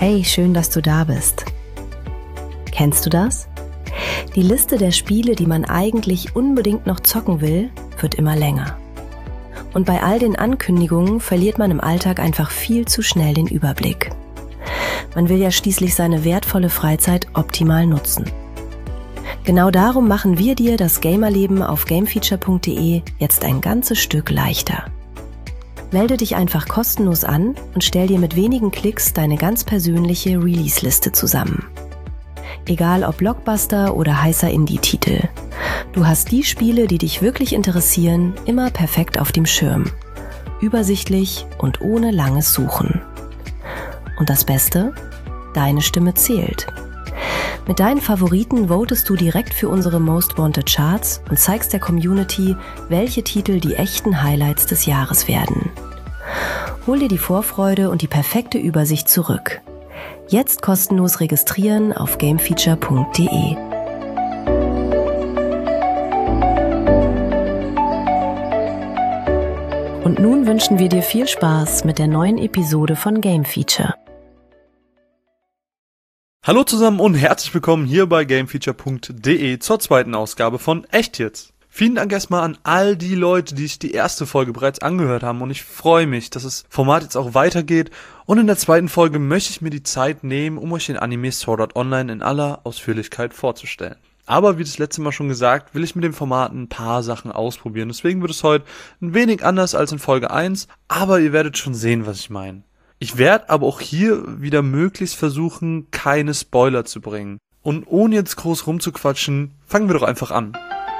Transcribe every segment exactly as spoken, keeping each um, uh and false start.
Hey, schön, dass du da bist. Kennst du das? Die Liste der Spiele, die man eigentlich unbedingt noch zocken will, wird immer länger. Und bei all den Ankündigungen verliert man im Alltag einfach viel zu schnell den Überblick. Man will ja schließlich seine wertvolle Freizeit optimal nutzen. Genau darum machen wir dir das Gamerleben auf gamefeature punkt de jetzt ein ganzes Stück leichter. Melde dich einfach kostenlos an und stell dir mit wenigen Klicks deine ganz persönliche Release-Liste zusammen. Egal ob Blockbuster oder heißer Indie-Titel. Du hast die Spiele, die dich wirklich interessieren, immer perfekt auf dem Schirm. Übersichtlich und ohne langes Suchen. Und das Beste? Deine Stimme zählt. Mit deinen Favoriten votest du direkt für unsere Most Wanted Charts und zeigst der Community, welche Titel die echten Highlights des Jahres werden. Hol dir die Vorfreude und die perfekte Übersicht zurück. Jetzt kostenlos registrieren auf gamefeature punkt de. Und nun wünschen wir dir viel Spaß mit der neuen Episode von Gamefeature. Hallo zusammen und herzlich willkommen hier bei gamefeature punkt de zur zweiten Ausgabe von Echt jetzt. Vielen Dank erstmal an all die Leute, die sich die erste Folge bereits angehört haben und ich freue mich, dass das Format jetzt auch weitergeht und in der zweiten Folge möchte ich mir die Zeit nehmen, um euch den Anime Sword Art Online in aller Ausführlichkeit vorzustellen. Aber wie das letzte Mal schon gesagt, will ich mit dem Format ein paar Sachen ausprobieren, deswegen wird es heute ein wenig anders als in Folge eins, aber ihr werdet schon sehen, was ich meine. Ich werde aber auch hier wieder möglichst versuchen, keine Spoiler zu bringen. Und ohne jetzt groß rumzuquatschen, fangen wir doch einfach an.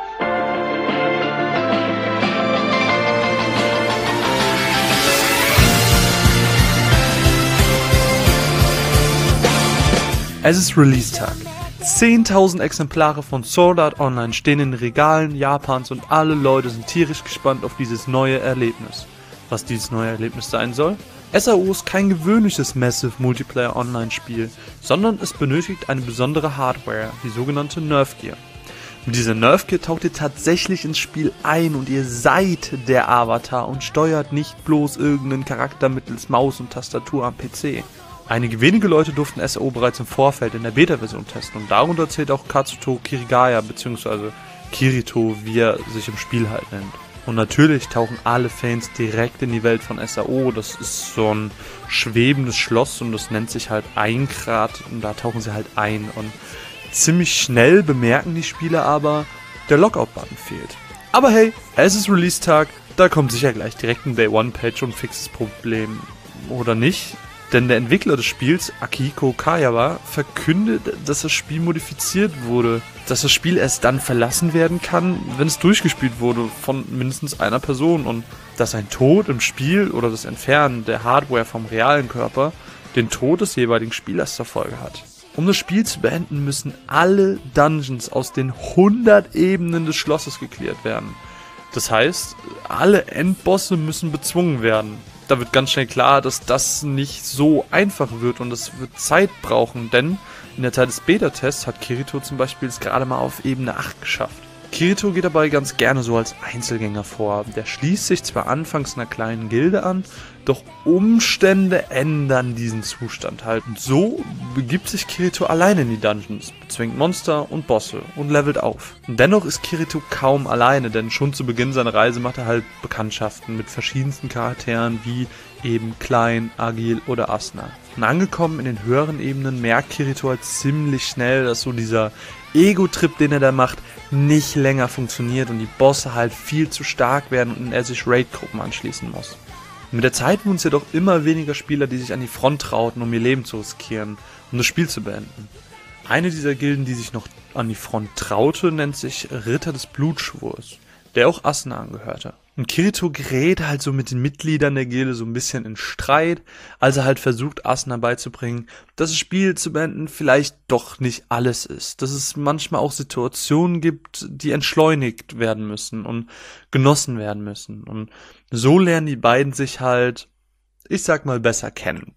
Es ist Release-Tag. zehntausend Exemplare von Sword Art Online stehen in den Regalen Japans und alle Leute sind tierisch gespannt auf dieses neue Erlebnis. Was dieses neue Erlebnis sein soll? S A O ist kein gewöhnliches Massive Multiplayer Online-Spiel, sondern es benötigt eine besondere Hardware, die sogenannte Nerf Gear. Mit dieser Nerf Gear taucht ihr tatsächlich ins Spiel ein und ihr seid der Avatar und steuert nicht bloß irgendeinen Charakter mittels Maus und Tastatur am P C. Einige wenige Leute durften S A O bereits im Vorfeld in der Beta-Version testen und darunter zählt auch Katsuto Kirigaya bzw. Kirito, wie er sich im Spiel halt nennt. Und natürlich tauchen alle Fans direkt in die Welt von S A O. Das ist so ein schwebendes Schloss und das nennt sich halt Aincrad und da tauchen sie halt ein. Und ziemlich schnell bemerken die Spieler aber, der Lockout-Button fehlt. Aber hey, es ist Release-Tag, da kommt sicher gleich direkt ein Day-One-Patch und fixes Problem. Oder nicht? Denn der Entwickler des Spiels, Akihiko Kayawa, verkündet, dass das Spiel modifiziert wurde. Dass das Spiel erst dann verlassen werden kann, wenn es durchgespielt wurde von mindestens einer Person. Und dass ein Tod im Spiel oder das Entfernen der Hardware vom realen Körper den Tod des jeweiligen Spielers zur Folge hat. Um das Spiel zu beenden, müssen alle Dungeons aus den hundert Ebenen des Schlosses geklärt werden. Das heißt, alle Endbosse müssen bezwungen werden. Da wird ganz schnell klar, dass das nicht so einfach wird und es wird Zeit brauchen, denn in der Zeit des Beta-Tests hat Kirito zum Beispiel es gerade mal auf Ebene acht geschafft. Kirito geht dabei ganz gerne so als Einzelgänger vor. Der schließt sich zwar anfangs einer kleinen Gilde an, doch Umstände ändern diesen Zustand halt. Und so begibt sich Kirito alleine in die Dungeons, bezwingt Monster und Bosse und levelt auf. Und dennoch ist Kirito kaum alleine, denn schon zu Beginn seiner Reise macht er halt Bekanntschaften mit verschiedensten Charakteren wie eben Klein, Agil oder Asuna. Und angekommen in den höheren Ebenen merkt Kirito halt ziemlich schnell, dass so dieser Ego-Trip, den er da macht, nicht länger funktioniert und die Bosse halt viel zu stark werden und er sich Raid-Gruppen anschließen muss. Und mit der Zeit wurden es jedoch immer weniger Spieler, die sich an die Front trauten, um ihr Leben zu riskieren, um das Spiel zu beenden. Eine dieser Gilden, die sich noch an die Front traute, nennt sich Ritter des Blutschwurs, der auch Asuna angehörte. Und Kirito gerät halt so mit den Mitgliedern der Gilde so ein bisschen in Streit, als er halt versucht, Asuna beizubringen, dass das Spiel zu beenden vielleicht doch nicht alles ist. Dass es manchmal auch Situationen gibt, die entschleunigt werden müssen und genossen werden müssen. Und so lernen die beiden sich halt, ich sag mal, besser kennen.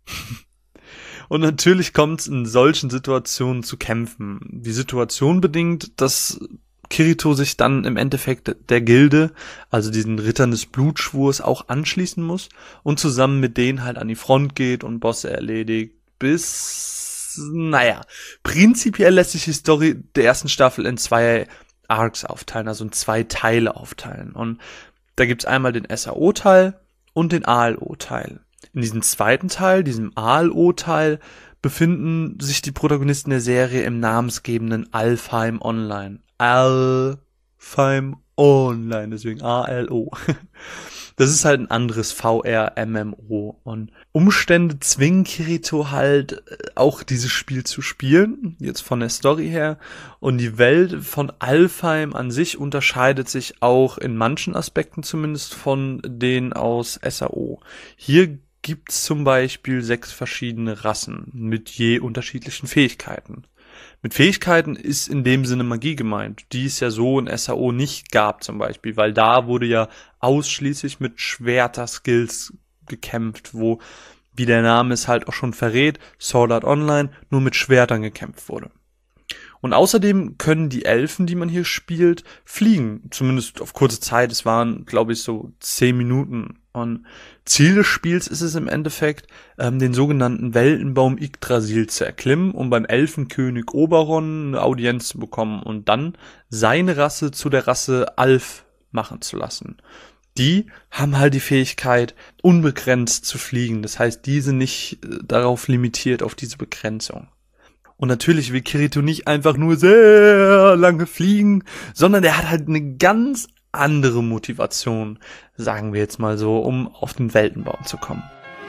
Und natürlich kommt es in solchen Situationen zu Kämpfen. Die Situation bedingt, dass Kirito sich dann im Endeffekt der Gilde, also diesen Rittern des Blutschwurs, auch anschließen muss und zusammen mit denen halt an die Front geht und Bosse erledigt, bis, naja, prinzipiell lässt sich die Story der ersten Staffel in zwei Arcs aufteilen, also in zwei Teile aufteilen. Und da gibt's einmal den S A O-Teil und den A L O-Teil. In diesem zweiten Teil, diesem A L O-Teil, befinden sich die Protagonisten der Serie im namensgebenden Alfheim Online. Alfheim Online, deswegen A L O. Das ist halt ein anderes V R-M M O. Und Umstände zwingen Kirito halt auch dieses Spiel zu spielen, jetzt von der Story her. Und die Welt von Alfheim an sich unterscheidet sich auch in manchen Aspekten zumindest von denen aus S A O. Hier gibt's zum Beispiel sechs verschiedene Rassen mit je unterschiedlichen Fähigkeiten. Mit Fähigkeiten ist in dem Sinne Magie gemeint, die es ja so in S A O nicht gab zum Beispiel, weil da wurde ja ausschließlich mit Schwerter-Skills gekämpft, wo, wie der Name es halt auch schon verrät, Sword Art Online nur mit Schwertern gekämpft wurde. Und außerdem können die Elfen, die man hier spielt, fliegen, zumindest auf kurze Zeit, es waren, glaube ich, so zehn Minuten. Und Ziel des Spiels ist es im Endeffekt, ähm, den sogenannten Weltenbaum Yggdrasil zu erklimmen, um beim Elfenkönig Oberon eine Audienz zu bekommen und dann seine Rasse zu der Rasse Alf machen zu lassen. Die haben halt die Fähigkeit, unbegrenzt zu fliegen. Das heißt, die sind nicht äh, darauf limitiert, auf diese Begrenzung. Und natürlich will Kirito nicht einfach nur sehr lange fliegen, sondern er hat halt eine ganz andere Motivation, sagen wir jetzt mal so, um auf den Weltenbaum zu kommen.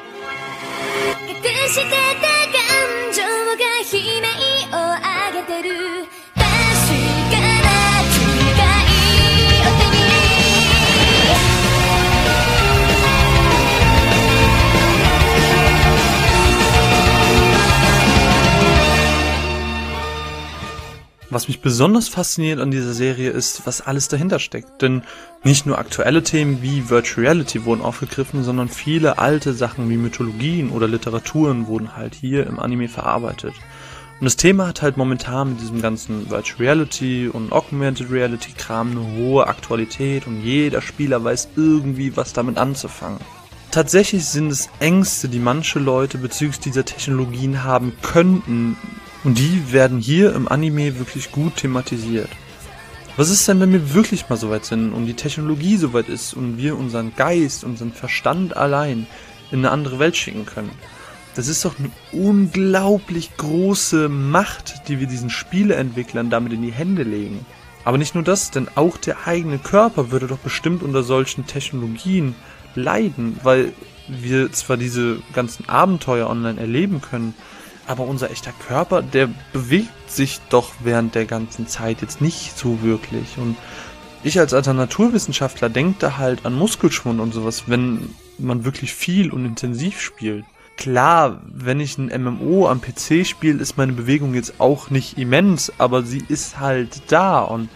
Was mich besonders fasziniert an dieser Serie ist, was alles dahinter steckt. Denn nicht nur aktuelle Themen wie Virtual Reality wurden aufgegriffen, sondern viele alte Sachen wie Mythologien oder Literaturen wurden halt hier im Anime verarbeitet. Und das Thema hat halt momentan mit diesem ganzen Virtual Reality und Augmented Reality Kram eine hohe Aktualität und jeder Spieler weiß irgendwie, was damit anzufangen. Tatsächlich sind es Ängste, die manche Leute bezüglich dieser Technologien haben könnten, und die werden hier im Anime wirklich gut thematisiert. Was ist denn, wenn wir wirklich mal so weit sind und die Technologie so weit ist und wir unseren Geist, unseren Verstand allein in eine andere Welt schicken können? Das ist doch eine unglaublich große Macht, die wir diesen Spieleentwicklern damit in die Hände legen. Aber nicht nur das, denn auch der eigene Körper würde doch bestimmt unter solchen Technologien leiden, weil wir zwar diese ganzen Abenteuer online erleben können, aber unser echter Körper, der bewegt sich doch während der ganzen Zeit jetzt nicht so wirklich. Und ich als alter Naturwissenschaftler denke da halt an Muskelschwund und sowas, wenn man wirklich viel und intensiv spielt. Klar, wenn ich ein M M O am P C spiele, ist meine Bewegung jetzt auch nicht immens, aber sie ist halt da. Und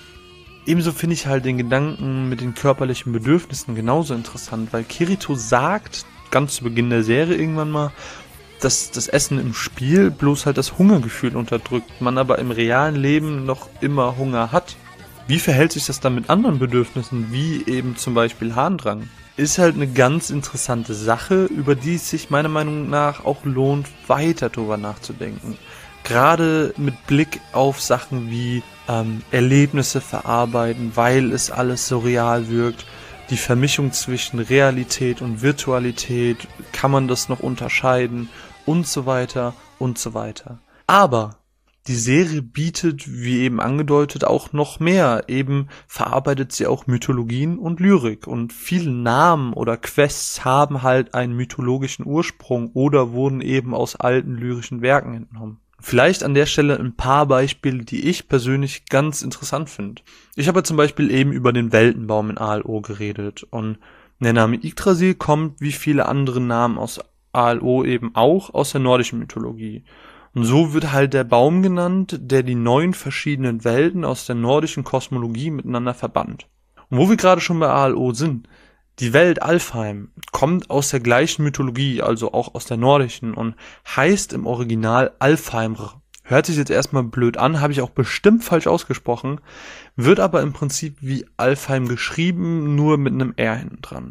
ebenso finde ich halt den Gedanken mit den körperlichen Bedürfnissen genauso interessant, weil Kirito sagt, ganz zu Beginn der Serie irgendwann mal, dass das Essen im Spiel bloß halt das Hungergefühl unterdrückt, man aber im realen Leben noch immer Hunger hat. Wie verhält sich das dann mit anderen Bedürfnissen, wie eben zum Beispiel Harndrang? Ist halt eine ganz interessante Sache, über die es sich meiner Meinung nach auch lohnt, weiter drüber nachzudenken. Gerade mit Blick auf Sachen wie ähm, Erlebnisse verarbeiten, weil es alles so real wirkt. Die Vermischung zwischen Realität und Virtualität, kann man das noch unterscheiden und so weiter und so weiter. Aber die Serie bietet, wie eben angedeutet, auch noch mehr. Eben verarbeitet sie auch Mythologien und Lyrik. Und viele Namen oder Quests haben halt einen mythologischen Ursprung oder wurden eben aus alten lyrischen Werken entnommen. Vielleicht an der Stelle ein paar Beispiele, die ich persönlich ganz interessant finde. Ich habe zum Beispiel eben über den Weltenbaum in A L O geredet. Und der Name Yggdrasil kommt, wie viele andere Namen aus A L O, eben auch aus der nordischen Mythologie. Und so wird halt der Baum genannt, der die neun verschiedenen Welten aus der nordischen Kosmologie miteinander verband. Und wo wir gerade schon bei A L O sind, die Welt Alfheim kommt aus der gleichen Mythologie, also auch aus der nordischen, und heißt im Original Alfheimr. Hört sich jetzt erstmal blöd an, habe ich auch bestimmt falsch ausgesprochen, wird aber im Prinzip wie Alfheim geschrieben, nur mit einem R hinten dran.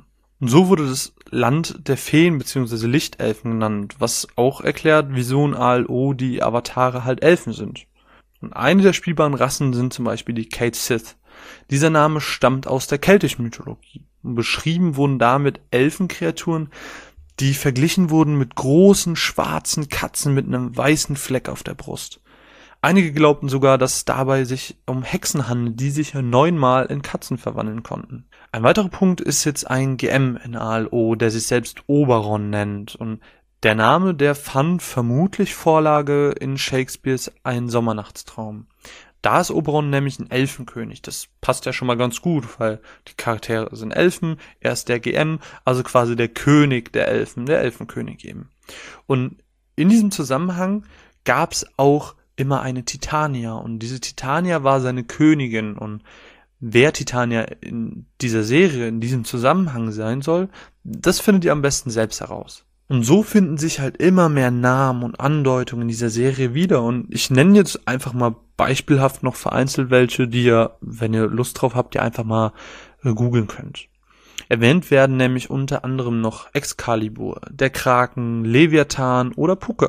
Und so wurde das Land der Feen bzw. Lichtelfen genannt, was auch erklärt, wieso in A L O die Avatare halt Elfen sind. Und eine der spielbaren Rassen sind zum Beispiel die Cait Sith. Dieser Name stammt aus der keltischen Mythologie. Und beschrieben wurden damit Elfenkreaturen, die verglichen wurden mit großen, schwarzen Katzen mit einem weißen Fleck auf der Brust. Einige glaubten sogar, dass es dabei sich um Hexen handelt, die sich neunmal in Katzen verwandeln konnten. Ein weiterer Punkt ist jetzt ein G M in A L O, der sich selbst Oberon nennt. Und der Name, der fand vermutlich Vorlage in Shakespeares Ein Sommernachtstraum. Da ist Oberon nämlich ein Elfenkönig. Das passt ja schon mal ganz gut, weil die Charaktere sind Elfen, er ist der G M, also quasi der König der Elfen, der Elfenkönig eben. Und in diesem Zusammenhang gab es auch immer eine Titania und diese Titania war seine Königin. Und wer Titania in dieser Serie, in diesem Zusammenhang sein soll, das findet ihr am besten selbst heraus. Und so finden sich halt immer mehr Namen und Andeutungen in dieser Serie wieder. Und ich nenne jetzt einfach mal beispielhaft noch vereinzelt welche, die ihr, wenn ihr Lust drauf habt, ihr einfach mal äh, googeln könnt. Erwähnt werden nämlich unter anderem noch Excalibur, der Kraken, Leviathan oder Pucca.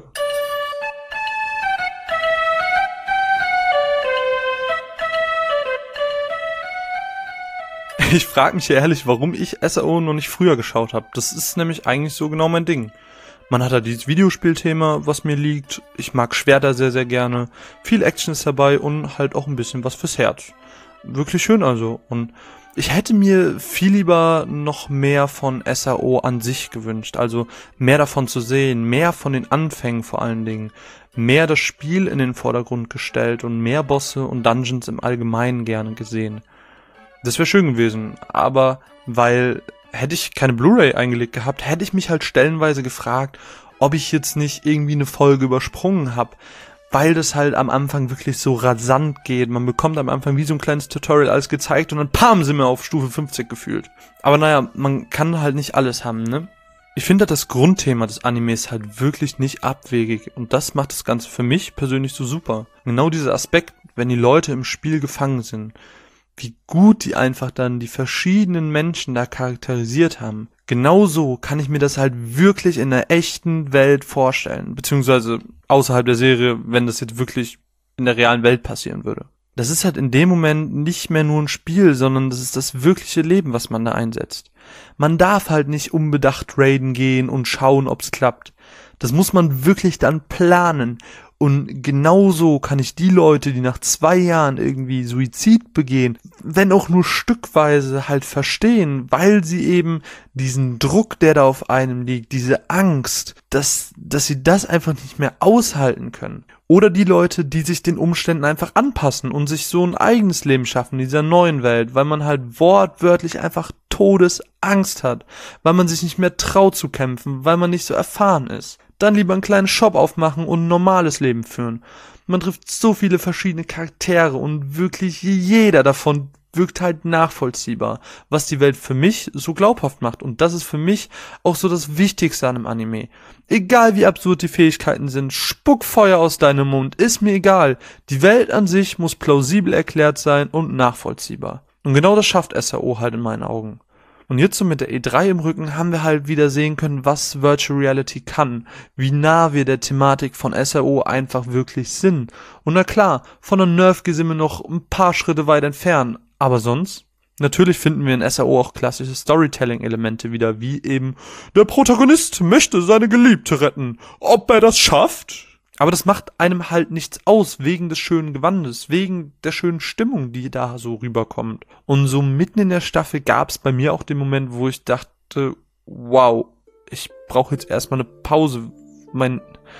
Ich frage mich ehrlich, warum ich S A O noch nicht früher geschaut habe. Das ist nämlich eigentlich so genau mein Ding. Man hat halt dieses Videospielthema, was mir liegt. Ich mag Schwerter sehr, sehr gerne. Viel Action ist dabei und halt auch ein bisschen was fürs Herz. Wirklich schön also. Und ich hätte mir viel lieber noch mehr von S A O an sich gewünscht. Also mehr davon zu sehen, mehr von den Anfängen vor allen Dingen. Mehr das Spiel in den Vordergrund gestellt und mehr Bosse und Dungeons im Allgemeinen gerne gesehen. Das wäre schön gewesen, aber weil hätte ich keine Blu-ray eingelegt gehabt, hätte ich mich halt stellenweise gefragt, ob ich jetzt nicht irgendwie eine Folge übersprungen habe, weil das halt am Anfang wirklich so rasant geht. Man bekommt am Anfang wie so ein kleines Tutorial alles gezeigt und dann pam, sind wir auf Stufe fünfzig gefühlt. Aber naja, man kann halt nicht alles haben, ne? Ich finde das Grundthema des Animes halt wirklich nicht abwegig und das macht das Ganze für mich persönlich so super. Genau dieser Aspekt, wenn die Leute im Spiel gefangen sind, wie gut die einfach dann die verschiedenen Menschen da charakterisiert haben. Genauso kann ich mir das halt wirklich in der echten Welt vorstellen, beziehungsweise außerhalb der Serie, wenn das jetzt wirklich in der realen Welt passieren würde. Das ist halt in dem Moment nicht mehr nur ein Spiel, sondern das ist das wirkliche Leben, was man da einsetzt. Man darf halt nicht unbedacht raiden gehen und schauen, ob's klappt. Das muss man wirklich dann planen. Und genauso kann ich die Leute, die nach zwei Jahren irgendwie Suizid begehen, wenn auch nur stückweise halt verstehen, weil sie eben diesen Druck, der da auf einem liegt, diese Angst, dass, dass sie das einfach nicht mehr aushalten können. Oder die Leute, die sich den Umständen einfach anpassen und sich so ein eigenes Leben schaffen in dieser neuen Welt, weil man halt wortwörtlich einfach Todesangst hat, weil man sich nicht mehr traut zu kämpfen, weil man nicht so erfahren ist. Dann lieber einen kleinen Shop aufmachen und ein normales Leben führen. Man trifft so viele verschiedene Charaktere und wirklich jeder davon wirkt halt nachvollziehbar, was die Welt für mich so glaubhaft macht. Und das ist für mich auch so das Wichtigste an einem Anime. Egal wie absurd die Fähigkeiten sind, spuck Feuer aus deinem Mund, ist mir egal. Die Welt an sich muss plausibel erklärt sein und nachvollziehbar. Und genau das schafft S A O halt in meinen Augen. Und jetzt so mit der E drei im Rücken haben wir halt wieder sehen können, was Virtual Reality kann, wie nah wir der Thematik von S A O einfach wirklich sind. Und na klar, von der Nerf-G sind wir noch ein paar Schritte weit entfernt, aber sonst? Natürlich finden wir in S A O auch klassische Storytelling-Elemente wieder, wie eben, der Protagonist möchte seine Geliebte retten. Ob er das schafft? Aber das macht einem halt nichts aus, wegen des schönen Gewandes, wegen der schönen Stimmung, die da so rüberkommt. Und so mitten in der Staffel gab es bei mir auch den Moment, wo ich dachte, wow, ich brauche jetzt erstmal eine Pause. Mein,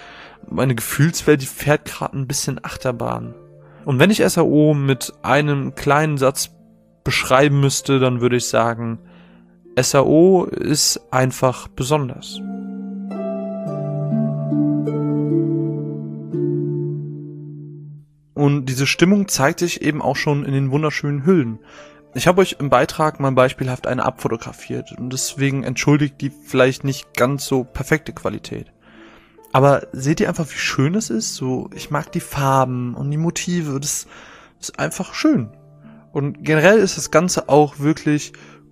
meine Gefühlswelt, die fährt gerade ein bisschen Achterbahn. Und wenn ich S A O mit einem kleinen Satz beschreiben müsste, dann würde ich sagen, S A O ist einfach besonders. Und diese Stimmung zeigt sich eben auch schon in den wunderschönen Hüllen. Ich habe euch im Beitrag mal beispielhaft eine abfotografiert und deswegen entschuldigt die vielleicht nicht ganz so perfekte Qualität. Aber seht ihr einfach, wie schön es ist? So, ich mag die Farben und die Motive, das ist einfach schön. Und generell ist das Ganze auch wirklich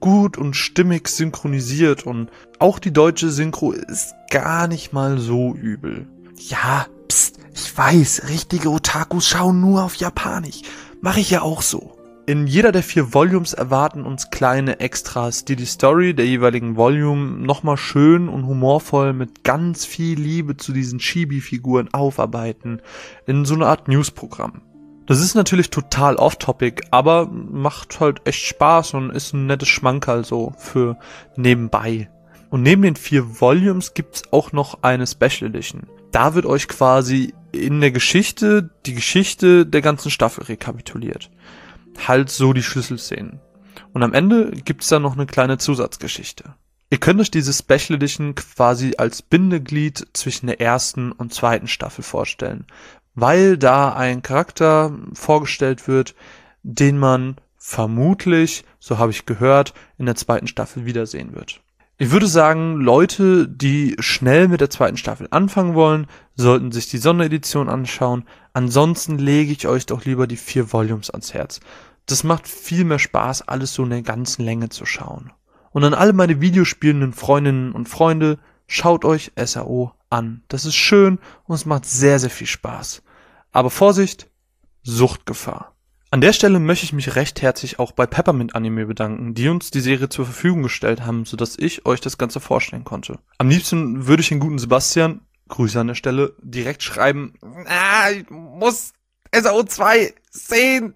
gut und stimmig synchronisiert und auch die deutsche Synchro ist gar nicht mal so übel. Ja, pst, ich weiß, richtige Otakus schauen nur auf Japanisch. Mache ich ja auch so. In jeder der vier Volumes erwarten uns kleine Extras, die die Story der jeweiligen Volume nochmal schön und humorvoll mit ganz viel Liebe zu diesen Chibi-Figuren aufarbeiten, in so einer Art Newsprogramm. Das ist natürlich total off-topic, aber macht halt echt Spaß und ist ein nettes Schmankerl so für nebenbei. Und neben den vier Volumes gibt's auch noch eine Special Edition. Da wird euch quasi in der Geschichte die Geschichte der ganzen Staffel rekapituliert. Halt so die Schlüsselszenen. Und am Ende gibt's da noch eine kleine Zusatzgeschichte. Ihr könnt euch diese Special Edition quasi als Bindeglied zwischen der ersten und zweiten Staffel vorstellen, weil da ein Charakter vorgestellt wird, den man vermutlich, so habe ich gehört, in der zweiten Staffel wiedersehen wird. Ich würde sagen, Leute, die schnell mit der zweiten Staffel anfangen wollen, sollten sich die Sonderedition anschauen. Ansonsten lege ich euch doch lieber die vier Volumes ans Herz. Das macht viel mehr Spaß, alles so in der ganzen Länge zu schauen. Und an alle meine videospielenden Freundinnen und Freunde, schaut euch S A O an. Das ist schön und es macht sehr, sehr viel Spaß. Aber Vorsicht, Suchtgefahr. An der Stelle möchte ich mich recht herzlich auch bei Peppermint Anime bedanken, die uns die Serie zur Verfügung gestellt haben, sodass ich euch das Ganze vorstellen konnte. Am liebsten würde ich den guten Sebastian, Grüße an der Stelle, direkt schreiben, ah, ich muss S A O zwei sehen,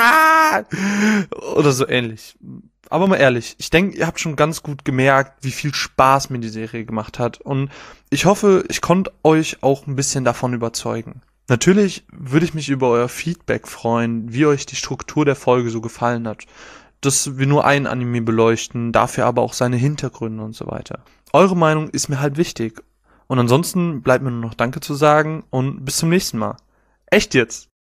da! Oder so ähnlich. Aber mal ehrlich, ich denke, ihr habt schon ganz gut gemerkt, wie viel Spaß mir die Serie gemacht hat und ich hoffe, ich konnte euch auch ein bisschen davon überzeugen. Natürlich würde ich mich über euer Feedback freuen, wie euch die Struktur der Folge so gefallen hat. Dass wir nur ein Anime beleuchten, dafür aber auch seine Hintergründe und so weiter. Eure Meinung ist mir halt wichtig. Und ansonsten bleibt mir nur noch Danke zu sagen und bis zum nächsten Mal. Echt jetzt!